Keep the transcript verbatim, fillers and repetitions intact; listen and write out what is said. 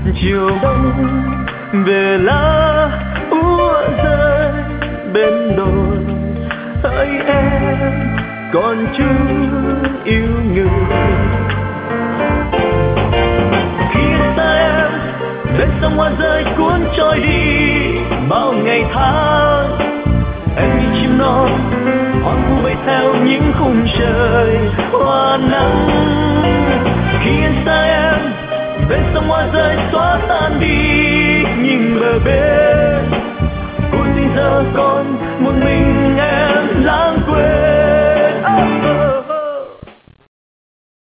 chiều đông về lá úa rơi bên đồi, hỡi em còn chưa yêu người. Khi anh xa em bên sông hoa rơi cuốn trôi đi bao ngày tháng, em như chim non hoang vu bay theo những khung trời hoa nắng. Khi anh xa em bên sông hoa rơi xóa tan